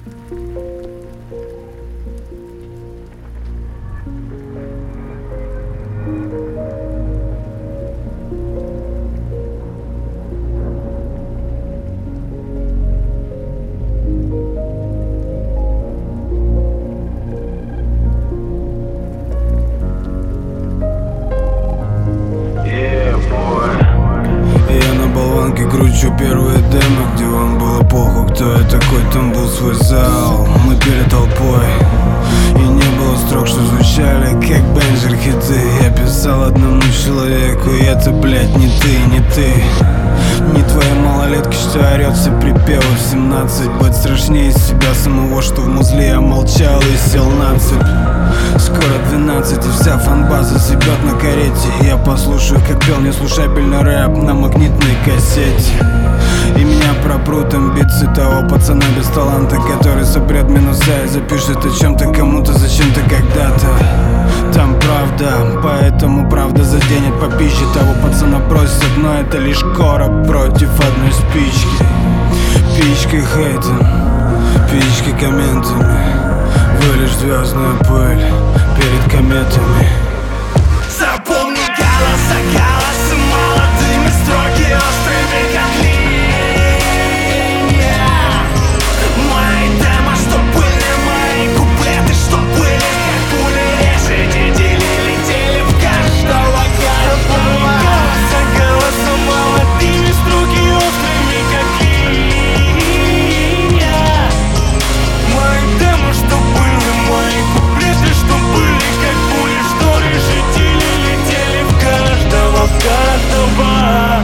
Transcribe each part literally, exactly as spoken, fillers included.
Кручу первые демо, где вам было похуй, кто я такой, там был свой зал. Мы перед толпой, и не было строк, что звучали как бенджер хиты. Я писал одному человеку, и это, блядь, не ты, не ты. Не твоя малолетка, что орёт все припевы в семнадцать. Быть страшнее себя самого, что в музле я молчал и сел на цепь. Скоро двенадцать, и вся фанбаза съебёт на карете. Я послушаю, как пел неслушабельный рэп на магнитной кассете. И меня пропрут амбиции того пацана без таланта, который сопрет минуса и запишет о чем-то кому-то зачем-то когда-то. Там правда, поэтому правда заденет по пище. Того пацана бросят, но это лишь короб против одной спички. Пичкой хейтом, пичкой комментами. Вы лишь звездная пыль перед кометами. Запомни голоса, голоса молодыми, строки острыми, как линия. Мои демо, что были, мои куплеты, что были, как пули, решили, летели в каждого каждого. Голоса, голоса молодыми, строки острыми, как линия. Мои демо, что были, мои куплеты, что были, как пули, что решили, летели в каждого, в каждого.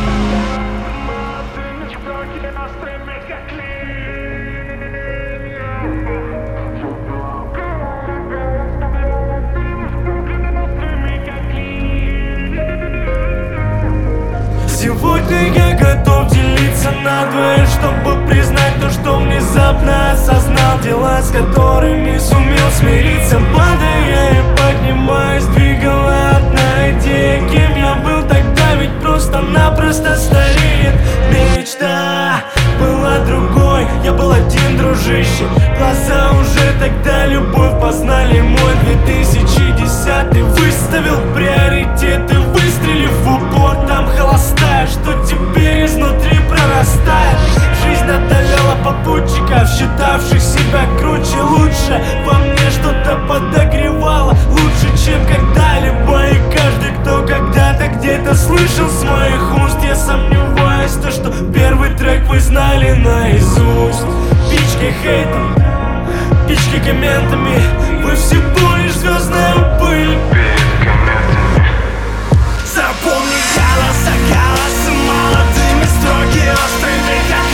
Сегодня я готов делиться надвое, чтобы признать то, что внезапно осознал. Дела, с которыми сумел смириться. Падая и поднимаясь, двигала одна идея. Кем я был тогда, ведь просто-напросто стареет. Мечта была другой, я был один, дружище. Глаза уже тогда любовь познали. Мой две тысячи десятый выставил приоритеты, выстрелив в упор. Там холостая, что теперь изнутри прорастает. Жизнь одолела попутчиков, считавших себя круче, лучше. Во мне что-то подогревало, лучше, чем когда-либо. И каждый, кто когда-то где-то слышал с моих уст, я сомневаюсь, то, что первый трек вы знали наизусть. Пичкой хейтом, пичкой комментами, вы всего лишь звездная пыль перед кометами. Запомни голоса, голоса молодыми, строки острыми, как